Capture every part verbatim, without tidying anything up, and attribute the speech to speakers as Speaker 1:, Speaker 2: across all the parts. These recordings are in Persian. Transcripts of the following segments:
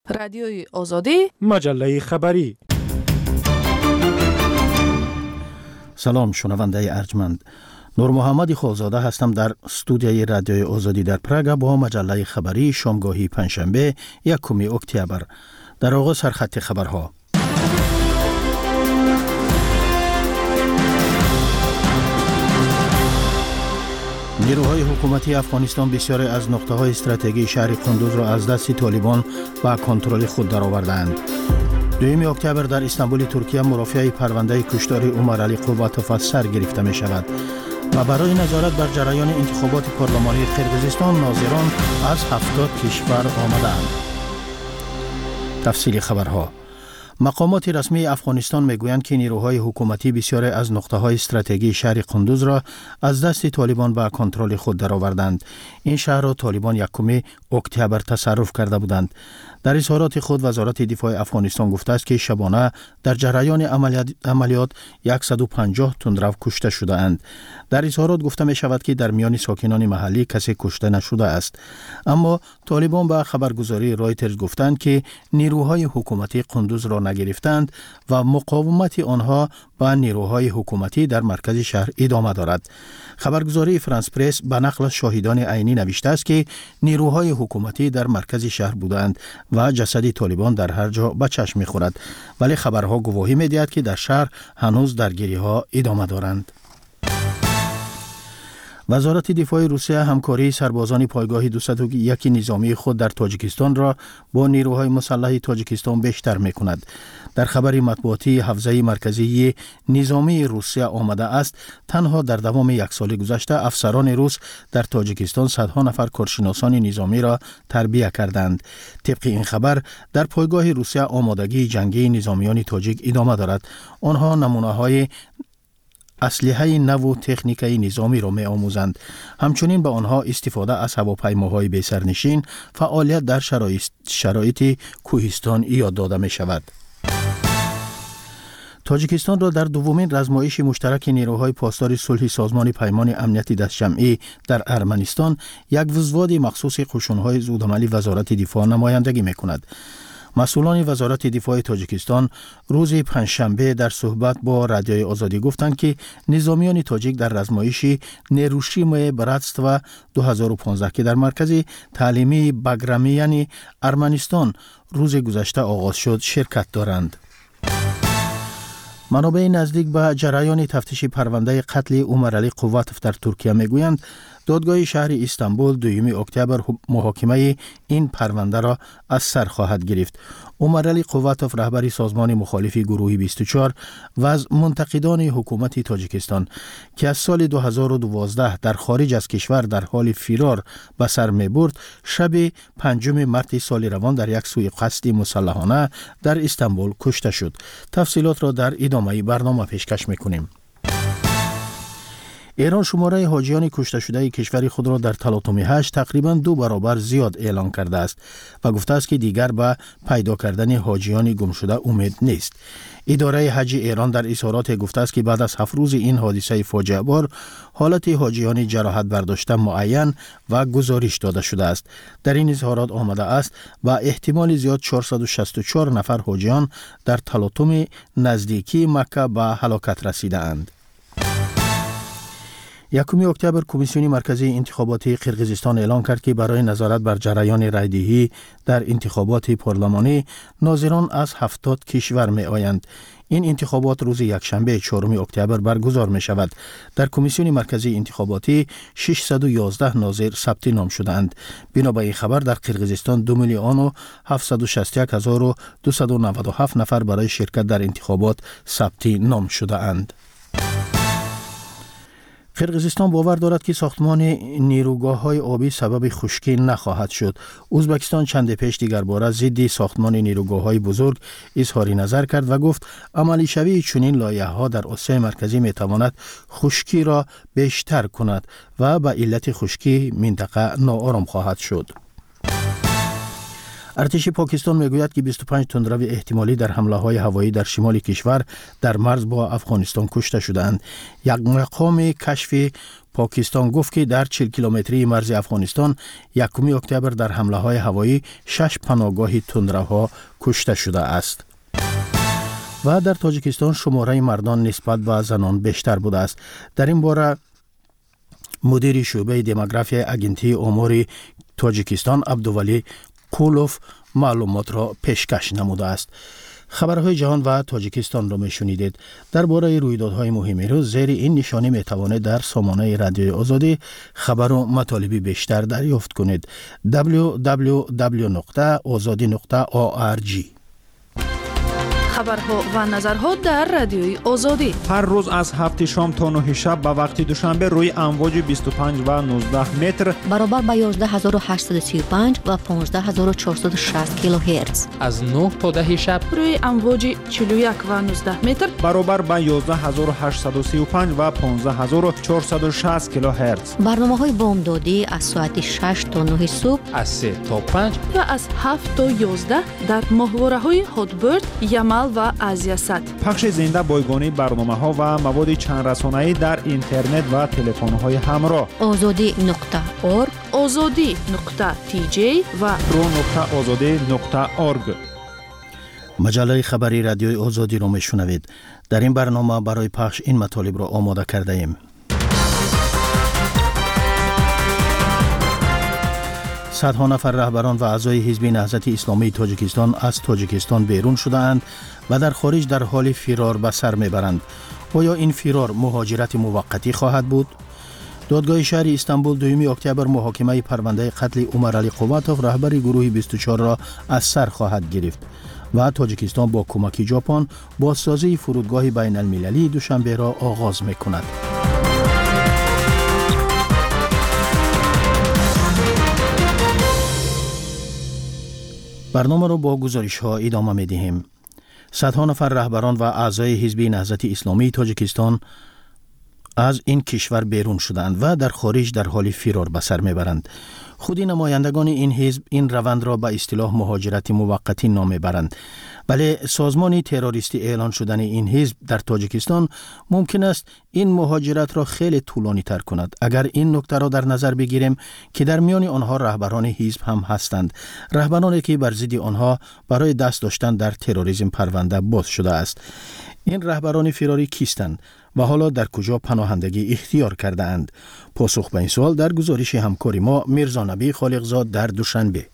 Speaker 1: رادیوی آزادی،
Speaker 2: مجله خبری.
Speaker 3: سلام شنونده ارجمند، نور محمد خالزاده هستم در استودیوی رادیوی آزادی در پراگ با مجله خبری شامگاهی پنجشنبه یکم اکتبر. در آغاز سرخط خبرها. نیروهای حکومتی افغانستان بسیاری از نقطه‌های استراتژیک شهر قندوز را از دست طالبان به کنترل خود درآوردند. دوم اکتبر در استانبول ترکیه مرافعه پرونده کشتار عمر علی قواتوف سر گرفته می شود و برای نظارت بر جریان انتخابات پارلمانی قرقیزستان ناظران از هفتاد کشور آمدند. تفصیل خبرها. مقامات رسمی افغانستان میگویند که نیروهای حکومتی بسیاری از نقطه‌های استراتژیک شهر قندوز را از دست طالبان به کنترل خود درآوردند. این شهر را طالبان یکم اکتبر تصرف کرده بودند. در اظهارات خود وزارت دفاع افغانستان گفته است که شبانه در جریان عملیات, عملیات صد و پنجاه تندرو کشته شده اند. در اظهارات گفته می شود که در میان ساکنان محلی کسی کشته نشده است. اما طالبان به خبرگزاری رایترز گفتند که نیروهای حکومتی قندوز را نگرفتند و مقاومت آنها با نیروهای حکومتی در مرکز شهر ادامه دارد. خبرگزاری فرانس پرس به نقل شاهدان عینی نوشته است که نیروهای حکومتی در مرکز شهر بودند و جسد طالبان در هر جا به چشم می‌خورد، ولی خبرها گواهی می‌دهد که در شهر هنوز درگیری‌ها ادامه دارند. وزارت دفاع روسیه همکاری سربازان پایگاه دویست و یک نظامی خود در تاجیکستان را با نیروهای مسلح تاجیکستان بیشتر می‌کند. در خبری مطبوعاتی حوزه مرکزی نظامی روسیه آمده است تنها در دوام یک سال گذشته افسران روس در تاجیکستان صدها نفر کارشناسان نظامی را تربیت کردند. طبق این خبر در پایگاه روسیه آمادگی جنگی نظامیان تاجیک ادامه دارد. آنها نمونه‌های اسلحه نو و تکنیکی نظامی را می آموزند. همچنین به آنها استفاده از هواپیماهای بی سرنشین، فعالیت در شرایط, شرایط کوهستان یاد داده می شود. تاجیکستان را در دومین رزمایش مشترک نیروهای پاسدار صلح سازمان پیمان امنیت دستجمعی در ارمنستان یک وزواد مخصوص قشون‌های زودعملی وزارت دفاع نمایندگی می کند. مسئولان وزارت دفاع تاجیکستان روز پنجشنبه در صحبت با رادیوی آزادی گفتند که نظامیان تاجیک در رزمایش نیروشیم براتstva دو هزار و پانزده که در مرکز تعلیمی بگرامیان ارمنستان روز گذشته آغاز شد شرکت دارند. منابع نزدیک به جریان تفتیش پرونده قتل عمر علی قواتوف در ترکیه میگویند دادگاه شهر استانبول دوم اکتبر محاکمه این پرونده را از سر خواهد گرفت. عمر علی قواتوف رهبر سازمان مخالف گروه بیست و چهار و از منتقدان حکومت تاجیکستان که از سال دو هزار و دوازده در خارج از کشور در حال فرار به سر می‌برد، شب پنجم مارس سال روان در یک سوءقصد مسلحانه در استانبول کشته شد. تفصیلات را در ادامه برنامه پیشکش می‌کنیم. ایران شماره حاجیان کشته شده کشور خود را در تلاطم حج تقریباً دو برابر زیاد اعلان کرده است و گفته است که دیگر به پیدا کردن حاجیان گم شده امید نیست. اداره حج ایران در اظهارات گفته است که بعد از هفت روز این حادثه فاجعه بار حالت حاجیان جراحت برداشته معین و گزارش داده شده است. در این اظهارات آمده است و احتمال زیاد چهارصد و شصت و چهار نفر حاجیان در تلاطم نزدیکی مکه به هلاکت رسیده اند. یکم اکتبر کمیسیون مرکزی انتخابات قرقیزستان اعلان کرد که برای نظارت بر جریان رایدهی در انتخابات پارلمانی ناظران از هفتاد کشور می آیند. این انتخابات روز یکشنبه چهارم اکتبر برگزار می شود. در کمیسیون مرکزی انتخاباتی ششصد و یازده ناظر ثبت نام شدند. بنا به این خبر در قرقیزستان دو میلیون و هفتصد و شصت و یک هزار و دویست و نود و هفت نفر برای شرکت در انتخابات ثبت نام شده اند. قرقیزستان باور دارد که ساختمان نیروگاه‌های آبی سبب خشکی نخواهد شد. ازبکستان چند پیش دیگر باره ضد ساختمان نیروگاه‌های بزرگ اظهار نظر کرد و گفت عملی شوی چنین لایحه‌ها در آسیای مرکزی می‌تواند خشکی را بیشتر کند و به علت خشکی منطقه ناآرام خواهد شد. ارتش پاکستان میگوید که بیست و پنج تندرو احتمالی در حمله های هوایی در شمال کشور در مرز با افغانستان کشته شدند. یک مقام کشف پاکستان گفت که در چهل کیلومتری مرز افغانستان یکم اکتبر در حمله های هوایی شش پناهگاه تندروها کشته شده است. و در تاجیکستان شماره مردان نسبت به زنان بیشتر بوده است. در این باره مدیر شعبه دموگرافی اگنتی امور تاجیکستان عبدولی قولوف معلومات را پیشکش نموده است. خبرهای جهان و تاجیکستان را میشنیدید. درباره رویدادهای مهم روز زیر این نشانی میتوانید در سامانه رادیوی آزادی خبر و مطالبی بیشتر دریافت کنید. دبلیو دبلیو دبلیو نقطه آزادی نقطه آ ار جی.
Speaker 1: خبرها و نظرها در رادیوی آزادی
Speaker 2: هر روز از هفت شام تا نه شب به وقت دوشنبه روی امواج بیست و پنج و نوزده متر
Speaker 4: برابر با یازده هزار و هشتصد و سی و پنج و پانزده هزار و چهارصد و شصت کیلوهرتز
Speaker 5: از نه تا ده شب
Speaker 1: روی امواج چهل و یک و نوزده متر
Speaker 2: برابر با یازده هزار و هشتصد و سی و پنج و پانزده هزار و چهارصد و شصت کیلوهرتز.
Speaker 4: برنامه‌های بامدادی از ساعت شش تا نه صبح
Speaker 5: از سه تا پنج
Speaker 1: و از هفت تا یازده در ماهواره‌های هاتبرد، یمل و آزیاست.
Speaker 2: پخش زنده بایگانی برنامه‌ها و مواد چند رسانه‌ای در اینترنت و تلفن‌های همراه.
Speaker 4: آزادی نقطه اورگ،
Speaker 1: آزادی نقطه تی جی و
Speaker 2: رو نقطه آزادی نقطه اورگ.
Speaker 3: مجله خبری رادیوی آزادی را میشنوید. در این برنامه برای پخش این مطالب را آماده کرده ایم. صدها نفر رهبران و اعضای حزب نهضت اسلامی تاجیکستان از تاجیکستان بیرون شده‌اند و در خارج در حال فرار به سر میبرند. آیا این فرار مهاجرت موقتی خواهد بود؟ دادگاه شهر استانبول دوم اکتبر محاکمه پرونده قتل عمر علی قوتوف رهبر گروه بیست و چهار را از سر خواهد گرفت و تاجیکستان با کمک ژاپن بازسازی فرودگاه بین المللی دوشنبه را آغاز میکند. برنامه را با گزارش ها ادامه می دهیم. صدها نفر رهبران و اعضای حزب نهضت اسلامی تاجیکستان از این کشور بیرون شدند و در خارج در حال فرار به سر میبرند. خودی نمایندگان این حزب این روند را به اصطلاح مهاجرت موقتی نام میبرند. ولی سازمان تروریستی اعلان شدن این حزب در تاجیکستان ممکن است این مهاجرت را خیلی طولانی تر کند اگر این نکته را در نظر بگیریم که در میان آنها رهبران حزب هم هستند، رهبرانی که بر ضد آنها برای دست داشتن در تروریسم پرونده باز شده است. این رهبران فراری کیستند و حالا در کجا پناهندگی اختیار کرده اند؟ پاسخ به این سوال در گزارش همکاری ما میرزا نبی خالقزاد در دوشنبه.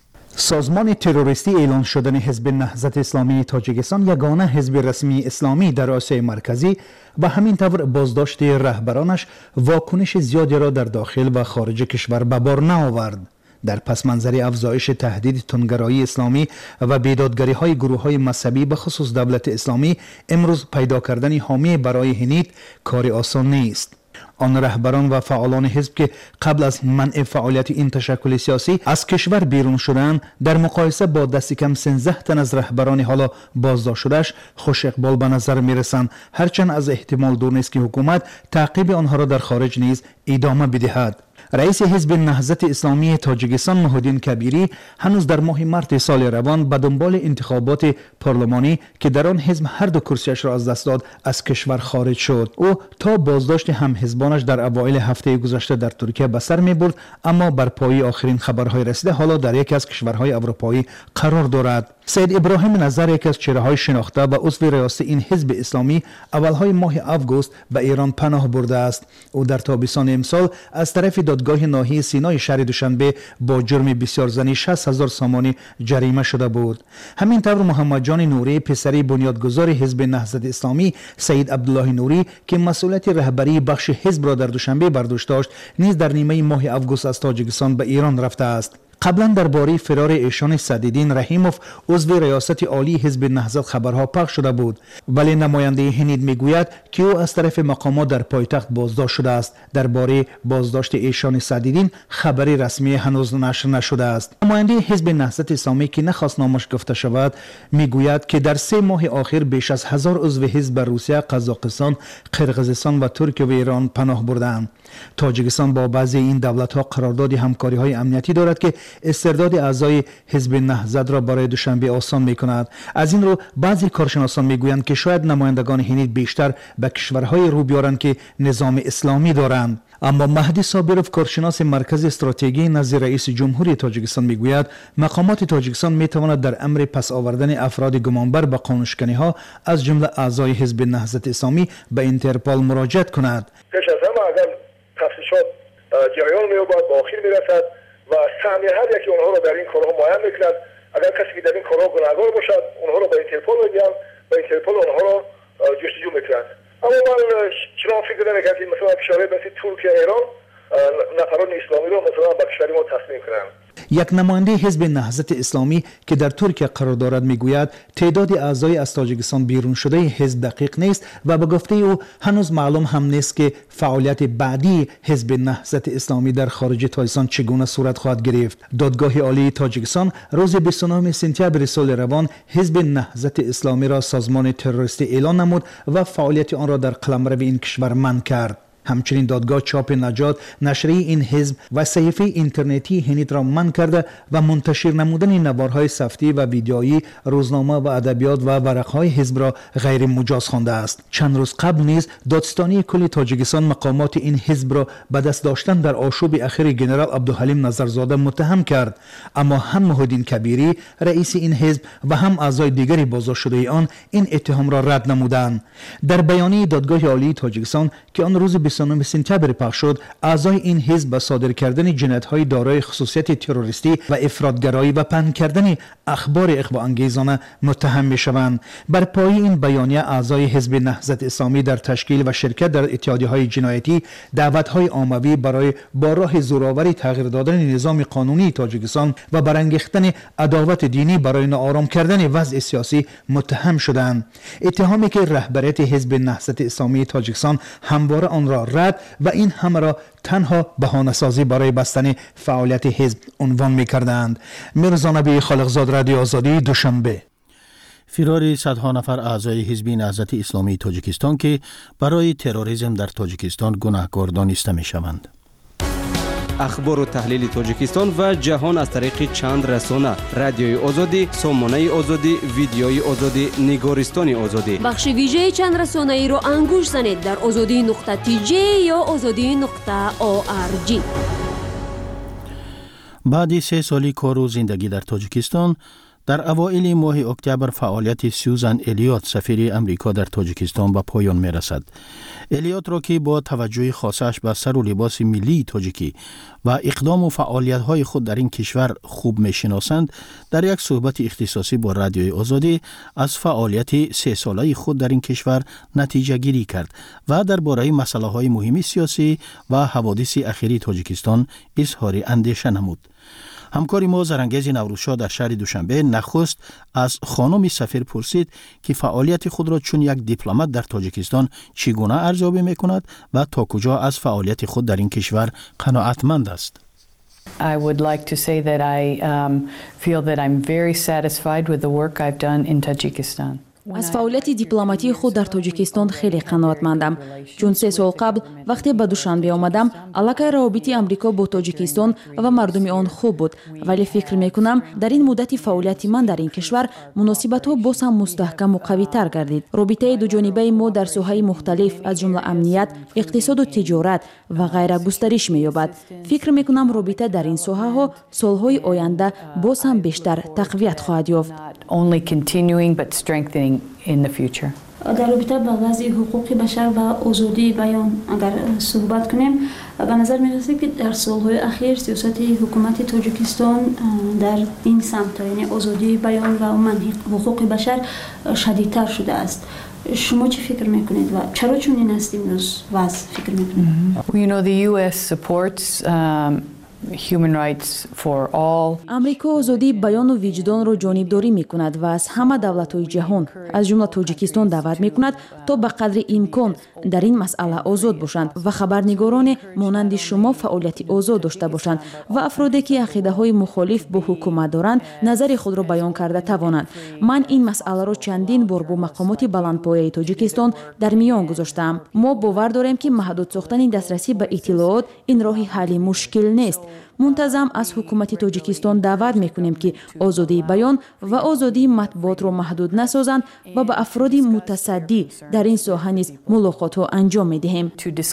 Speaker 6: سازمان تروریستی اعلان شدن حزب نهضت اسلامی تاجیکستان یگانه حزب رسمی اسلامی در آسیای مرکزی و همین طور بازداشت رهبرانش واکنش زیادی را در داخل و خارج کشور به بار نآورد. در پس منظر افزایش تهدید تندگرایی اسلامی و بیدادگری های گروه های مذهبی به خصوص دولت اسلامی، امروز پیدا کردن حامی برای هنید کار آسان نیست. آن رهبران و فعالان حزب که قبل از منع فعالیت این تشکل سیاسی از کشور بیرون شدند، در مقایسه با دست کم سیزده تن از رهبران حالا بازداشت شدهش خوش اقبال به نظر میرسند، هرچند از احتمال دور نیست که حکومت تعقیب آنها را در خارج نیز ادامه بدهد. رئیس حزب نهضت اسلامی تاجیکستان نورالدین کبیری هنوز در ماه مارس سال روان به دنبال انتخابات پارلمانی که در آن حزب هر دو کرسیش را از دست داد از کشور خارج شد. او تا بازداشت هم حزبانش در اوایل هفته گذشته در ترکیه به سر می‌برد، اما بر پایه آخرین خبرهای رسیده حالا در یکی از کشورهای اروپایی قرار دارد. سید ابراهیم نظر، یکی از چهره‌های شناخته و عضو ریاست این حزب اسلامی، اولهای ماه آگوست به ایران پناه برده است. او در تابستان امسال از طرف دادگاه ناحیه سینای شهر دوشنبه با جرم بسیار زنی شصت هزار سامانی جریمه شده بود. همین طور محمد جان نوری، پسری بنیادگذار حزب نهضت اسلامی سید عبدالله نوری که مسئولیت رهبری بخش حزب را در دوشنبه بر دوش داشت، نیز در نیمه ماه آگوست از تاجیکستان به ایران رفته است. قبلا درباره فرار ایشان سعدالدین رحیموف عضو ریاست عالی حزب نهضت خبرها پخش شده بود، ولی نماینده هنید میگوید که او از طرف مقامات در پایتخت بازداشت شده است. درباره بازداشت ایشان سعدالدین خبری رسمی هنوز نشر نشده است. نماینده حزب نهضت اسلامی که نخواست نامش گفته شود میگوید که در سه ماه آخر بیش از هزار عضو حزب به روسیه، قزاقستان، قرقیزستان و ترکیه و ایران پناه بردند. تاجیکستان با بعضی این دولت‌ها قرارداد همکاری‌های امنیتی دارد که استرداد اعضای حزب نهضت را برای دوشنبه آسان می‌کند. از این رو بعضی کارشناسان می‌گویند که شاید نمایندگان هند بیشتر به کشورهای رو بیارند که نظام اسلامی دارند. اما مهدی صابرов کارشناس مرکز استراتژی نزد رئیس جمهوری تاجیکستان میگوید مقامات تاجیکستان میتواند در امر پس آوردن افراد گمانبر به قانونشکنی‌ها از جمله اعضای حزب نهضت اسلامی به اینترپول مراجعت کند.
Speaker 7: پیش از همه اگر تفتیشات جریان می‌یابد به آخر میرسد و سهمیه هر یکی آنها را در این کارها معین میکند. اگر کسی که در این کارها گناهکار باشد اونها را به اینترپول میگیرند و اینترپول آنها را جستجو میکند. اما من چنان فکر نمی‌کنم که مثلا کشورهای مثل ترکیه ایران نفران اسلامی را مثلا به کشور ما تصمیم کنند.
Speaker 6: یک نماینده حزب نهضت اسلامی که در ترکیه قرار دارد میگوید تعداد اعضای از تاجیکستان بیرون شده حزب دقیق نیست و به گفته او هنوز معلوم هم نیست که فعالیت بعدی حزب نهضت اسلامی در خارج تاجیکستان چگونه صورت خواهد گرفت. دادگاه عالی تاجیکستان روز بیست و نهم سپتامبر سال روان حزب نهضت اسلامی را سازمان تروریستی اعلام نمود و فعالیت آن را در قلمرو این کشور منع کرد. همچنین دادگاه چاپ نجات نشریه این حزب و صحیفه اینترنتی هند را منع کرده و منتشر نمودن نوارهای صوتی و ویدیویی روزنامه و ادبیات و ورقهای حزب را غیر مجاز خوانده است. چند روز قبل نیز دادستانی کل تاجیکستان مقامات این حزب را به دست داشتن در آشوب اخیر ژنرال عبدالحلیم نظرزاده متهم کرد، اما هم محیدین کبیری رئیس این حزب و هم اعضای دیگری بازداشت شده آن این اتهام را رد نمودند. در بیانیه دادگاه عالی تاجیکستان که آن روز بیست و نهم سپتامبر پخش شد، اعضای این حزب به صادر کردن جنایت‌های دارای خصوصیت تروریستی و افراطگرایی و پنهان کردن اخبار اغوا‌انگیزانه متهم می‌شوند. بر پایه این بیانیه اعضای حزب نهضت اسلامی در تشکیل و شرکت در اتحادیه‌های جنایتی دعوت‌های عمومی برای با راه زورآوری تغییر دادن نظام قانونی تاجیکستان و برانگیختن عداوت دینی برای ناآرام کردن وضع سیاسی متهم شدند. اتهامی که رهبریت حزب نهضت اسلامی تاجیکستان همواره آن را رد و این همه را تنها بهانه‌سازی برای بستن فعالیت حزب عنوان می‌کردند. میرزا نبی خالقزاد، رادیو آزادی، دوشنبه.
Speaker 3: فرار صدها نفر اعضای حزب نهضت اسلامی تاجیکستان که برای تروریسم در تاجیکستان گناهکار دانسته می‌شوند.
Speaker 8: اخبار و تحلیل تاجیکستان و جهان از طریق چند رسانه: رادیوی آزادی، سامانه آزادی، ویدیوی آزادی، نگارستان آزادی.
Speaker 9: بخش ویژه چند رسانه ای رو انگوش زنید در آزادی نقطه تی جی یا آزادی نقطه او آر جی.
Speaker 3: بعد سه سالی کار و زندگی در تاجیکستان، در اوایل ماه اکتبر فعالیت سیوزن الیوت سفیر امریکا در تاجیکستان به پایان می رسد. الیوت را که با توجه خاصش به سر و لباس ملی تاجیکی و اقدام و فعالیت‌های خود در این کشور خوب می‌شناسند، در یک صحبت اختصاصی با رادیوی آزادی از فعالیت سه ساله خود در این کشور نتیجه گیری کرد و درباره مسائل مهم سیاسی و حوادث اخیری تاجیکستان اظهار اندیشه نمود. همکار ما زرنگیز نوروزشاه در شهر دوشنبه نخست از خانم سفیر پرسید که فعالیت خود را چون یک دیپلمات در تاجیکستان چگونه ارزیابی می‌کند و تا کجا از فعالیت خود در این کشور قناعتمند است.
Speaker 10: I would like to say that I um, feel that I'm very satisfied with the work I've done in Tajikistan.
Speaker 11: از فعالیت دیپلماتی خود در تاجیکستان خیلی قناعتمندم، چون سه سال قبل وقتی به دوشنبه آمدم علاقه روابط آمریکا با تاجیکستان و مردم آن خوب بود، ولی فکر میکنم در این مدت فعالیت من در این کشور مناسبت ها باز هم مستحکم و قوی تر گردید. رابطه دو جانبه ما در ساحه‌های مختلف از جمله امنیت، اقتصاد و تجارت و غیره گسترش می‌یابد. فکر میکنم رابطه در این ساحه ها سالهای آینده باز هم بیشتر تقویت خواهد یافت.
Speaker 10: in the future.
Speaker 12: در رابطه با وضع حقوق بشر و آزادی بیان اگر صحبت کنیم، به نظر می‌رسد که در سالهای اخیر سیاست حکومت تاجیکستان در این سمت، یعنی آزادی بیان و عموماً حقوق بشر شدیدتر شده است. شما چی فکر میکنید و چرا چنین است امروز وضع فکر میکنید؟
Speaker 10: You know the U S supports um, human rights for all.
Speaker 11: امریکا آزادی بیان و وجدان را جانبداری میکند و از همه دولت‌های جهان از جمله تاجیکستان دعوت میکند تا به قدر امکان در این مسئله آزاد باشند و خبرنگاران مانند شما فعالیت آزاد داشته باشند و افرادی که عقیده‌های مخالف با حکومت دارند نظر خود را بیان کرده توانند. من این مسئله را چندین بار با مقامات بلندپایه تاجیکستان در میان گذاشتم. ما باور داریم که محدود ساختن دسترسی به اطلاعات این راه حل مشکل نیست. منتظم از حکومت تاجیکستان دعوت میکنیم که آزادی بیان و آزادی مطبوعات را محدود نسازند و با افراد متصدی در این ساحه نیز ملاقات ها انجام میدهیم.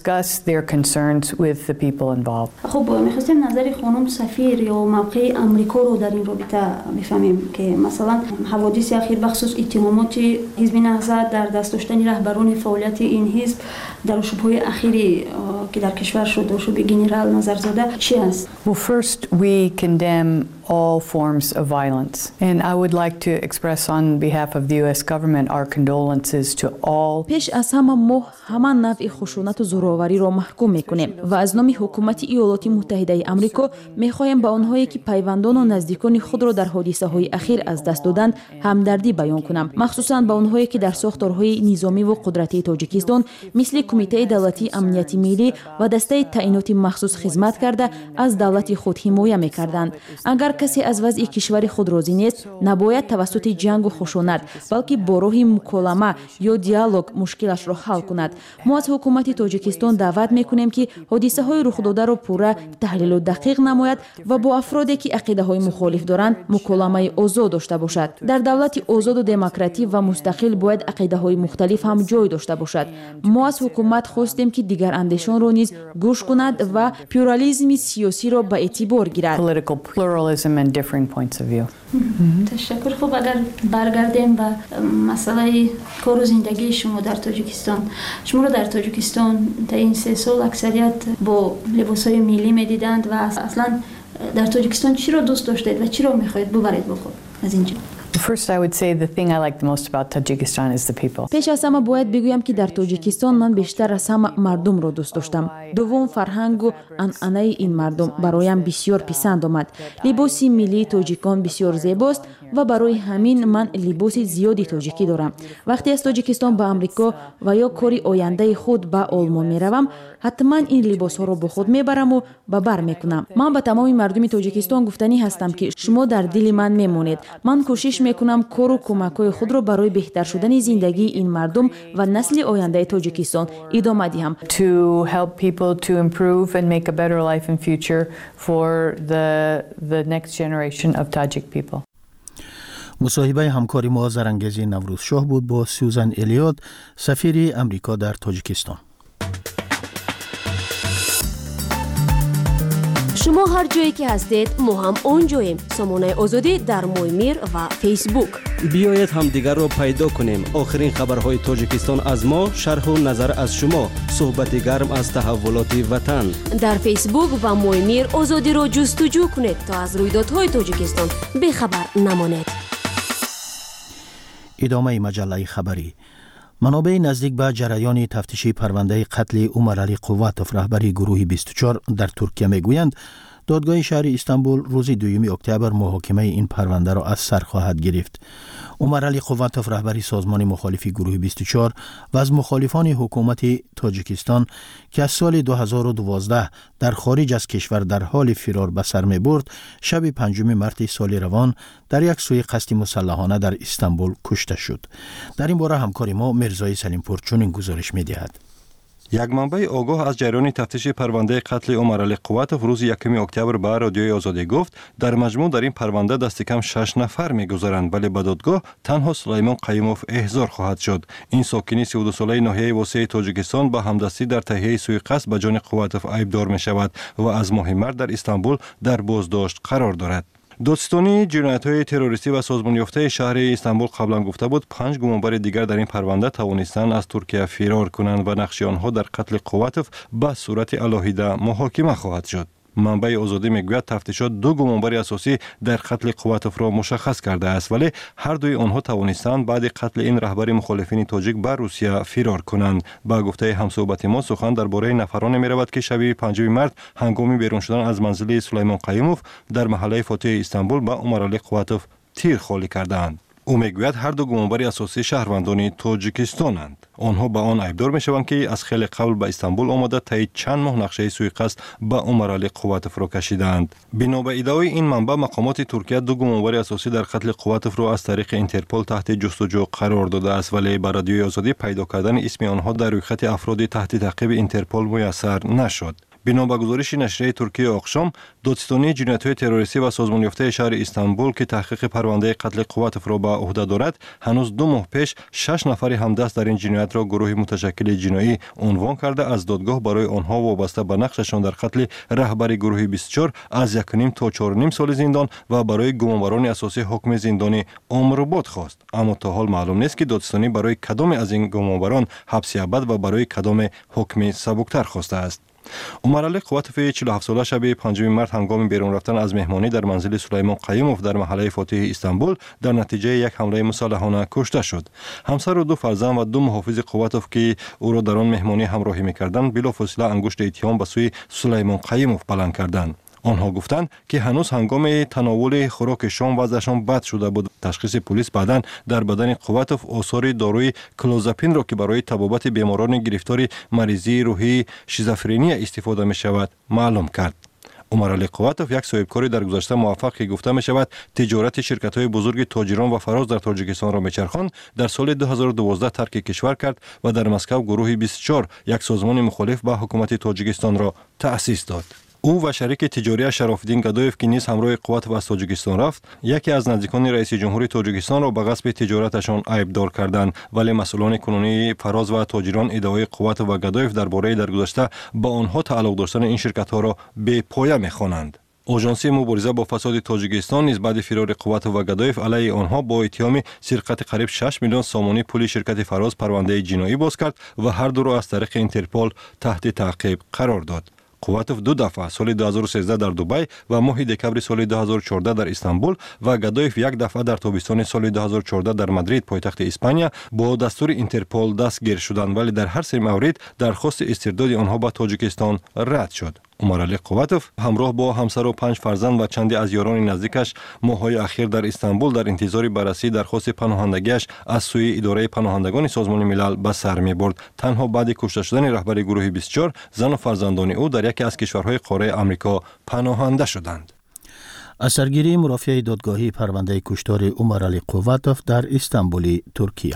Speaker 12: خب میخواستیم نظر خانم سفیر یا موقع امریکا رو در این رابطه بفهمیم که مثلا حوادث اخیر بخصوص اتهامات حزب نهضت در دست داشتن رهبران فعالیت این حزب در شبهه اخیری که در کشور شد شد به گنرال نظرزاده چی است؟
Speaker 10: Well, first we condemn all forms of violence, and I would like to express on behalf of the U S government our condolences to all.
Speaker 11: پیش از همه ما همان نوع خشونت و زورآوری را محکوم میکنیم و از نام حکومت ایالات متحده آمریکا میخواهیم به آنهایی که پیوندان و نزدیکان خود را در حادثه های اخیر از دست دادند همدردی بیان کنم، مخصوصا به آنهایی که در ساختارهای نظامی و قدرتی تاجیکستان مثل کمیته دولتی امنیت ملی و دسته تعیینات مخصوص خدمت کرده از دولت خود حمایت میکردند. اگر کسی از وضع کشور خود راضی نیست، نباید توسط جنگ و خشونت بلکه با راه مکالمه یا دیالوگ مشکلش را حل کند. ما از حکومت تاجیکستان دعوت میکنیم که حادثه های رخ داده را پوره تحلیل و دقیق نماید و با افرادی که عقیده های مخالف دارند مکالمه آزاد داشته باشد. در دولت آزاد و دموکراتیک و مستقل باید عقیده های مختلف هم جای داشته باشد. ما از حکومت خواستیم که دیگر اندیشان را نیز گوش کند و پلورالیسم سیاسی را به اعتبار گیرد.
Speaker 12: تشکر. خب اگر برگردیم به مسئله کار و زندگی شما در تاجیکستان، شما را در تاجیکستان تا این سه سال اکثریت با لباسهای ملی میدیدند و اصلا در تاجیکستان چی را دوست داشتید و چی را میخواهید ببرید با خود از اینجا؟
Speaker 10: First, I would say the thing I like the most about Tajikistan is the people.
Speaker 11: پیش از همه باید بگویم که در تاجیکستان من بیشتر از همه مردم را دوست داشتم. دوم فرهنگ و عنعنه این مردم برایم بسیار پسند آمد. لباس ملی تاجیکان بسیار زیباست و برای همین من لباس زیادی تاجیکی دارم. وقتی از تاجیکستان به آمریکا و یا کاری آینده خود به آلمان میروم، حتما این لباس ها را با خود میبرم و به بر میکنم. من به تمام مردم تاجیکستان گفتنی هستم که شما در دل من میمونید. من کوشش میکنم کار و کمک‌های خود را برای بهتر شدن زندگی این مردم و نسل آینده تاجیکستان ادامه دهم.
Speaker 10: To help people to improve and make a better life and future for the the next generation of Tajik people.
Speaker 3: مصاحبه همکاری ما زرانگیزی نوروز شاه بود با سوزان الیوت، سفیر امریکا در تاجیکستان.
Speaker 9: شما هر جایی که هستید ما هم اونجاییم. سامانه آزادی در مویمیر و فیسبوک.
Speaker 8: بیایید هم دیگر رو پیدا کنیم. آخرین خبرهای تاجیکستان از ما، شرح و نظر از شما، صحبت گرم از تحولات وطن.
Speaker 9: در فیسبوک و مویمیر آزادی رو جستجو کنید تا از رویدادهای تاجیکستان بخبر نمانید.
Speaker 3: ادامه مجله خبری. منابع نزدیک به جریان تفتیشی پرونده قتل عمر علی قواتوف رهبر گروه بیست و چهار در ترکیه میگویند دادگاه شهر استانبول روز دوم اکتبر محاکمه این پرونده را از سر خواهد گرفت. عمر علی قواتوف رهبر سازمان مخالف گروه بیست و چهار و از مخالفان حکومت تاجیکستان که از سال دو هزار و دوازده در خارج از کشور در حال فرار به سر می برد، شب پنجم مارس سال روان در یک سوی قصد مسلحانه در استانبول کشته شد. در این باره همکار ما مرزای سلیمپور چنین گزارش می دهد.
Speaker 13: یک منبع آگاه از جریان تفتیش پرونده قتل عمر علی قواتوف روز یکم اکتبر به رادیوی آزادی گفت در مجموع در این پرونده دست کم شش نفر می‌گذرند، ولی به دادگاه تنها سلیمان قیوموف احضار خواهد شد. این ساکنی سی و دو ساله ناحیه واسع تاجیکستان به همدستی در تهیه سوی قصد به جان قواتوف عیبدار می‌شود و از ماه مارس در استانبول در بازداشت قرار دارد. دادستانی جنایت‌های تروریستی و سازمان یافته شهر استانبول قبلا گفته بود پنج گمانبر دیگر در این پرونده توانستند از ترکیه فرار کنند و نقش آنها در قتل قواتوف به صورت علیحده محاکمه خواهد شد. منبع آزادی میگوید تفتیشات دو گمانبر اساسی در قتل قواتوف را مشخص کرده است، ولی هر دوی آنها توانستند بعد قتل این رهبر مخالفین تاجیک به روسیه فرار کنند. با گفته همصحبت ما سخن درباره نفرانی میرود که شب پنجم مارس هنگام بیرون شدن از منزل سلیمان قیوموف در محله فاتح استانبول به عمر علی قواتوف تیر خالی کردند. او میگوید هر دو گمانبر اساسی شهروندان تاجیکستانند. آنها به آن عیبدار میشوند که از خیلی قبل به استانبول آمده تا چند ماه نقشه سوی قصد به عمر علی قواتوف را کشیدند. بنا به ادعای این منبع مقامات ترکیه دو گمانبر اساسی در قتل قواتوف را از طریق اینترپل تحت جستجو قرار داده است، ولی به رادیوی آزادی پیدا کردن اسم آنها در رویخط افراد تحت تعقیب اینترپل میسر نشد. بنا به گزارش نشریه ترکیه آقشام، دادستانی جنایت‌های تروریستی و سازمان یافته شهر استانبول که تحقیق پرونده قتل قواتوف را به عهده دارد، هنوز دو ماه پیش شش نفر همدست در این جنایت را گروه متشکل جنایی عنوان کرده از دادگاه برای آنها وابسته به نقششان در قتل رهبر گروه بیست و چهار از یک و نیم تا چهار و نیم سال زندان و برای گمانبران اساسی حکم زندانی عمر باد خواست. اما تا حال معلوم نیست که دادستانی برای کدام از این گمانبران حبس ابد و برای کدام حکم سبکتر خواسته است. عمرعلی قواتوف چهل و هفت ساله شب پنجم مارس هنگام بیرون رفتن از مهمانی در منزل سلیمان قیوموف در محله فاتح استانبول در نتیجه یک حمله مسلحانه کشته شد. همسر و دو فرزند و دو محافظ قواتوف که او را در آن مهمانی همراهی می‌کردند بلافاصله انگشت اتهام به سوی سلیمان قیوموف بلند کردند. آنها گفتند که هنوز هنگام تناول خوراک شام وضعشان بد شده بود. تشخیص پلیس بعداً در بدن قواتوف آثار داروی کلوزاپین را که برای طبابت بیماران گرفتار مریضی روحی شیزوفرنی استفاده می شود معلوم کرد. عمرعلی قواتوف یک صاحبکاری در گذشته موفق که گفته می شود تجارت شرکت های بزرگ تاجران و فراز در تاجیکستان را میچرخاند، در سال دو هزار و دوازده ترک کشور کرد و در مسکو گروه بیست و چهار یک سازمان مخالف به حکومت تاجیکستان را تأسیس داد. او و شریک تجاری شراف‌الدین گدایف که نیز همراه قواتوف از تاجیکستان رفت، یکی از نزدیکان رئیس جمهور تاجیکستان را به غصب تجارتشان عیبدار کردند، ولی مسئولان کنونی فراز و تاجران ادعای قواتوف و گدایف درباره درگذشته با آنها تعلق داشتن این شرکت‌ها را بی پایه می‌خوانند. آژانسی مبارزه با فساد تاجیکستان نیز بعد فرار قواتوف و گدایف علیه آنها با اتهام سرقت قریب شش میلیون سامانی پول شرکت فراز پرونده جنایی باز کرد و هر دو را از طریق اینترپول تحت تعقیب قرار داد. قواتوف دو دفعه سال دو هزار و سیزده در دبی و ماه دکمبر سال دو هزار و چهارده در استانبول و گدایف یک دفعه در تابستان سال دو هزار و چهارده در مادرید پایتخت اسپانیا با دستور اینترپول دستگیر شدند، ولی در هر سه مورد درخواست استرداد آنها به تاجیکستان رد شد. عمرعلی قواتوف همراه با همسر و پنج فرزند و چندی از یاران نزدیکش ماه‌های اخیر در استانبول در انتظار بررسی درخواست پناهندگیش از سوی اداره پناهندگان سازمان ملل به سر می‌برد. تنها بعد کشته شدن رهبر گروه بیست و چهار زن و فرزندان او در یکی از کشورهای قاره آمریکا پناهنده شدند.
Speaker 3: از سرگیری مرافعه دادگاهی پرونده کشتار عمرعلی قواتوف در استانبول، ترکیه.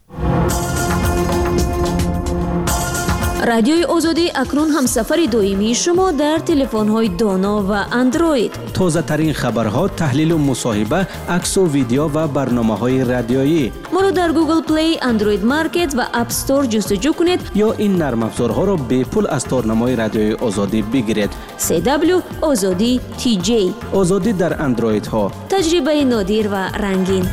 Speaker 9: رادیوی آزادی اکنون همسفر دائمی شما در تلفن‌های دانا و اندروید.
Speaker 14: تازه ترین خبرها، تحلیل و مصاحبه، عکس و ویدیو و برنامه‌های رادیویی.
Speaker 9: ما را در گوگل پلی، اندروید مارکت و اپ استور جستجو کنید
Speaker 14: یا این نرم افزارها را به پول از تارنمای رادیوی آزادی بگیرید.
Speaker 9: سی دبلیو آزادی تی جی.
Speaker 14: آزادی در اندروید ها.
Speaker 9: تجربه نادر و رنگین.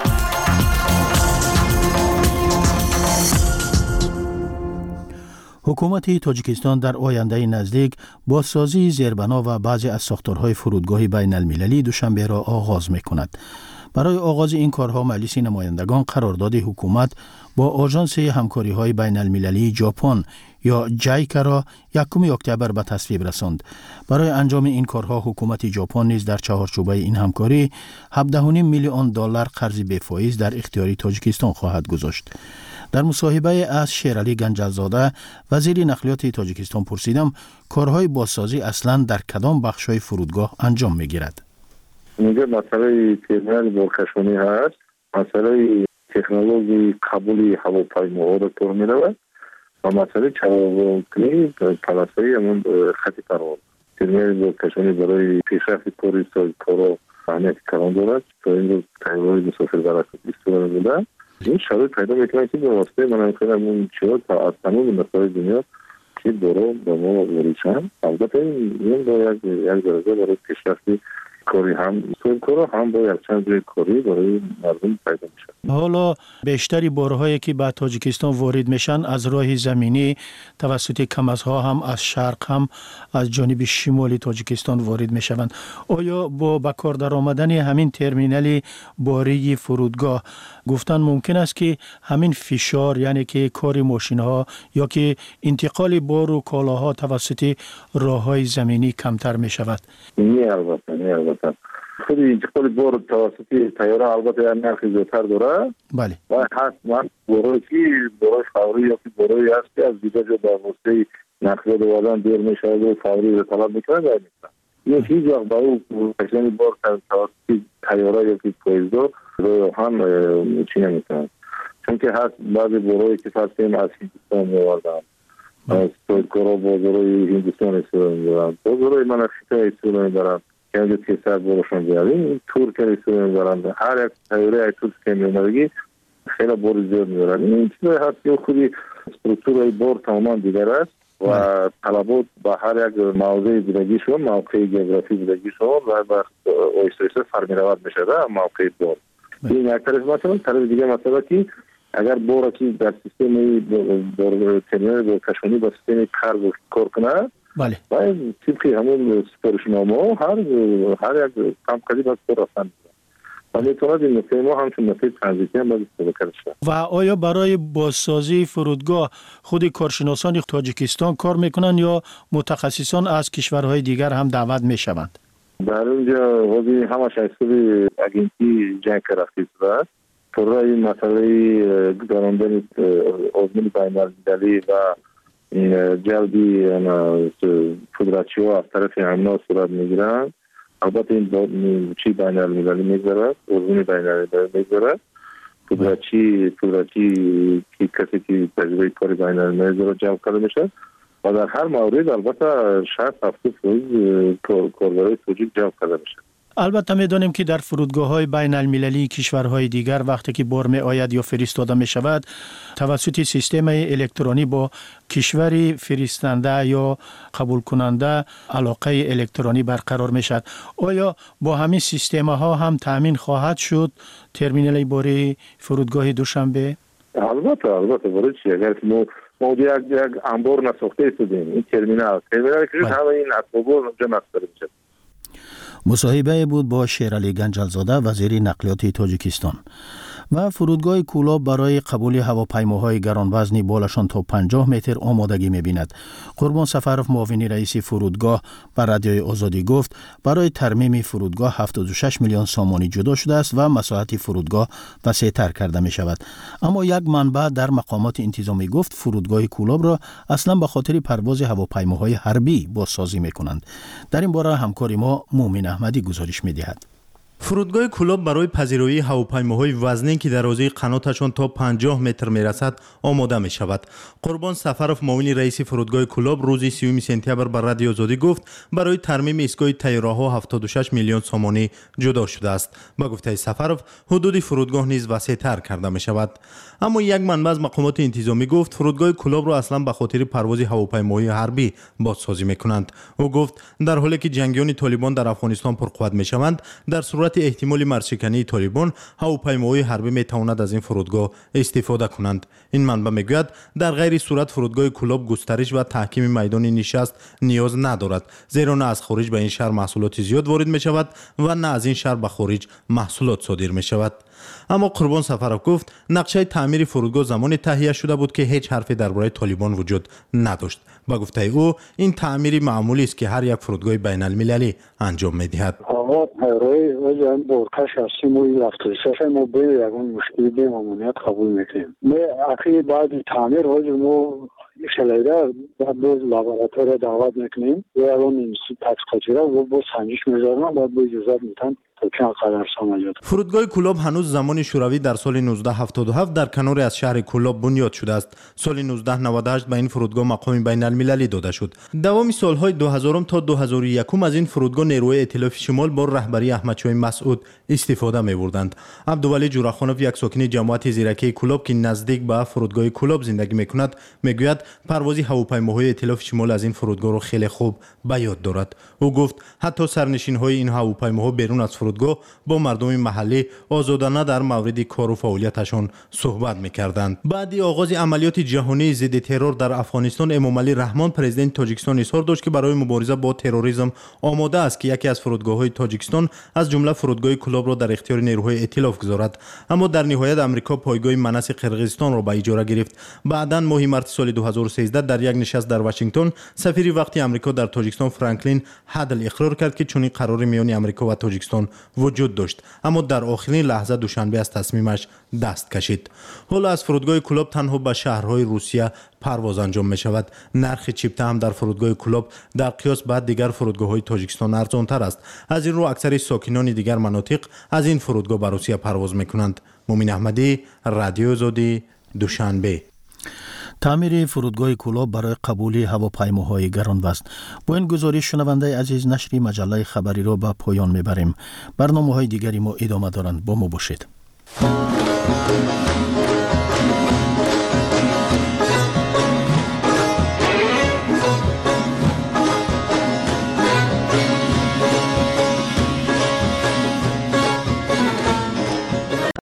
Speaker 3: حکومت تاجیکستان در آینده نزدیک بازسازی زیربنا و بعضی از ساختارهای فرودگاه بین المللی دوشنبه را آغاز می کند. برای آغاز این کارها مجلس نمایندگان قرارداد حکومت با آژانس همکاری های بین المللی ژاپن یا جایکا را یکم اکتبر به تصویب رساند. برای انجام این کارها حکومت ژاپن نیز در چهارچوبه این همکاری هفده و نیم میلیون دلار قرض بی فایز در اختیار تاجیکستان خواهد گذاشت. در مصاحبه از شیرعلی گنجزاده وزیر نقلیات تاجیکستان پرسیدم کارهای بازسازی اصلا در کدام بخش‌های فرودگاه انجام می‌گیرد؟
Speaker 15: اینجا مسئله ترمینال بارکشانی هست، مسئله تکنولوژی قبول هواپیماها را طور می‌رود و مسئله چراغ‌کنی پلاسایی همون خط پرواز. ترمینال بارکشانی برای پیشرفت کاری سازکارا اهمیت کلان دارد تا این روز تحویل مسافر برای استفاده بوده. این شرایط پیدا میکنه که به واسطه منطقه اون چیزا تا از تمام مسائل دنیا که برو به ما وریشن. البته این باید یک درجه برای پیشرفت کاری هم سرکارا هم باید چند جای کاری برای مردم پیدا میشه.
Speaker 3: حالا بیشتری بارهایی که به تاجیکستان وارد میشن از راه زمینی توسط کمرها هم از شرق هم از جانب شمالی تاجیکستان وارد میشوند. آیا با به کار در آمدن همین ترمینال باری فرودگاه گفتن ممکن است که همین فشار یعنی که کار ماشین ها یا که انتقال بار و کالاها توسط راههای زمینی کمتر می شود؟
Speaker 15: نه البته نه البته خود انتقال بار توسط طیاره البته نرخ زیادتر داره.
Speaker 3: بله.
Speaker 15: و هست من بارایی که بارای فوری یا که بارایی هست که از دیگه جا در واسطه نقلیات آدم دیر می شود و فوری رو طلب میکنه در میکنه. یه هیچ وقت با او پشتن بار توسط طیاره یا که پایزدار رو هم چی نمیکنن. چون که هست بعضی بارایی که فرسیم از هندوستان میوردن از کارا بازارهای هندوستان استفاده می‌برن، بازارهای منافقه استفاده می‌برن که اونجا کیسر بارشون بیاریم تور که استفاده می‌برن. هر یک تیاره یک تور که می‌نویگی خیلی بار زیاد می‌برن. این چیزای هست که خودی استرکتورهای بار تماما دیگر است و طلبات با هر یک موضوع دیگه‌شون موقع جغرافی دیگه‌شون و با اویسویس فرمی رواد میشه موقع بار. این یک طرف مثلا طرف دیگه مثلا که اگر بار که در سیستم بار ترمینال بارکشانی با سیستم کارگو کار کنه
Speaker 3: بله
Speaker 15: باید طبق همون سپارشنامه هر هر یک کم کلی باید بار رفتن و میتواند این نقطه ما همچون نقطه ترانزیتی هم باید استفاده کرده شد.
Speaker 3: و آیا برای بازسازی فرودگاه خود کارشناسان تاجیکستان کار میکنن یا متخصصان از کشورهای دیگر هم دعوت میشوند؟
Speaker 15: در اونجا وضعی همه شایسته اگنتی جنگ رفتی است. پرای مسئله گذراندن آزمون بین المللی و جلبی فدراسیون از طرف امنا صورت میگیرند. البته این چی بین المللی میگذارد، آزمون بین المللی میگذارد. فدراسی فدراسی که کسی که تجربه کاری بین المللی را جلب کرده میشه و در هر مورد البته شصت هفتاد فیصد کاربرای توجیه جلب کرده میشه.
Speaker 3: البته می‌دانیم که در فرودگاه‌های بین المللی کشورهای دیگر وقتی که بار می آید یا فرستاده می شود توسط سیستم الکترونی با کشوری فرستنده یا قبول کننده علاقه الکترونی برقرار می شود. آیا با همین سیستم ها هم تامین خواهد شد ترمینال باری فرودگاه دوشنبه؟
Speaker 15: البته البته برای چی اگر ما ما یک یک انبار نساخته شدیم این ترمینال ترمینال که همه این اسبابا اونجا نصب میشه.
Speaker 3: مصاحبه بود با شیرعلی گنجلزاده وزیر نقلیات تاجیکستان. و فرودگاه کولاب برای قبول هواپیماهای گرانوزن بالشان تا پنجاه متر آمادگی می‌بیند. قربان سفرов معاون رئیس فرودگاه بر رادیوی آزادی گفت برای ترمیم فرودگاه هفتاد و شش میلیون سامانی جدا شده است و مساحت فرودگاه وسیع‌تر کرده می‌شود. اما یک منبع در مقامات انتظامی گفت فرودگاه کولاب را اصلا به خاطر پرواز هواپیماهای حربی بازسازی می‌کنند. در این باره همکار ما مومن احمدی گزارش می‌دهد.
Speaker 16: فرودگاه کولاب برای پذیرایی هواپیماهای وزنی که درازه قناتشان تا پنجاه متر میرسد آماده می شود. قربان سفرов معاون رئیس فرودگاه کولاب روز سیوم سپتامبر بر رادیو آزادی گفت برای ترمیم ایستگاه طیاره‌ها هفتاد و شش میلیون سامانی جدا شده است. با گفته سفرов حدود فرودگاه نیز وسیع‌تر کرده می شود. اما یک منبع از مقامات انتظامی گفت فرودگاه کولاب را اصلا به خاطر پرواز هواپیماهای حربی بازسازی می‌کنند. او گفت در حالی که جنگیان طالبان در افغانستان پرقوت می‌شوند در صورت احتمال مرشکنی طالبان هواپیماهای حربی می‌تواند از این فرودگاه استفاده کنند. این منبع میگوید در غیر صورت فرودگاه کولاب گسترش و تحکیم میدان نشست نیاز ندارد، زیرا نه از خارج به این شهر محصولات زیاد وارد می‌شود و نه از این شهر به خارج محصولات صادر می‌شود. اما قربان سفرов گفت نقشه تعمیر فرودگاه زمان تهیه شده بود که هیچ حرفی درباره طالبان وجود نداشت. با گفته او این تعمیر معمولی است که هر یک فرودگاه بین المللی انجام می‌دهد.
Speaker 17: آقا برای وجه بارکش هستیم و رفتاری سفر ما به یکون مشکلی به مامونیت قبول میکنیم. ما اخی بعد تعمیر وجه ما شلیده بعد باز لابراتوار دعوت میکنیم و یکون اینسی تحقیقاتی را و باز سنجش میذارم بعد باز اجازت میتن.
Speaker 16: فرودگاه کولاب هنوز زمان شوروی در سال نوزده هفتاد و هفت در کنار از شهر کولاب بنیاد شده است. سال نوزده نود و هشت به این فرودگاه مقام بین المللی داده شد. دوام سالهای دو هزار تا دو هزار و یک از این فرودگاه نیروی ائتلاف شمال با رهبری احمدشاه مسعود استفاده می‌بردند. عبدالولی جورخانوف یک ساکن جماعت زیرکی کولاب که نزدیک به فرودگاه کولاب زندگی می‌کند میگوید پرواز هواپیماهای ائتلاف شمال از این فرودگاه را خیلی خوب به یاد دارد. او گفت حتی سرنشین‌های این هواپیماها بیرون از فرودگاه با مردم محلی آزادانه در مورد کار و فعالیتشان صحبت می‌کردند. بعد آغاز عملیات جهانی ضد ترور در افغانستان امام علی رحمان پرزیدنت تاجیکستان اظهار داشت که برای مبارزه با تروریسم آماده است که یکی از فرودگاه‌های تاجیکستان از جمله فرودگاه کولاب را در اختیار نیروهای ائتلاف گذارد. اما در نهایت آمریکا پایگاه مناس قرقیزستان را به اجاره گرفت. بعداً ماه مارس سال دو هزار و سیزده در یک نشست در واشنگتن سفیر وقتی آمریکا در تاجیکستان فرانکلین هدل اقرار کرد که چنین قراری میان آمریکا و تاجیکستان وجود داشت، اما در آخرین لحظه دوشنبه از تصمیمش دست کشید. حالا از فرودگاه کولاب تنها به شهرهای روسیه پرواز انجام می شود. نرخ چیپته هم در فرودگاه کولاب در قیاس با دیگر فرودگاه‌های تاجیکستان ارزان‌تر است. از این رو اکثر ساکنان دیگر مناطق از این فرودگاه به روسیه پرواز می کنند. مومن احمدی، رادیو آزادی، دوشنبه.
Speaker 3: تعمیر فرودگاه کلاب برای قبول هواپیماهای گرانبست. با این گزارش شنونده عزیز نشر مجله خبری را به پایان میبریم. برنامه‌های دیگری ما ادامه دارند. با ما باشید.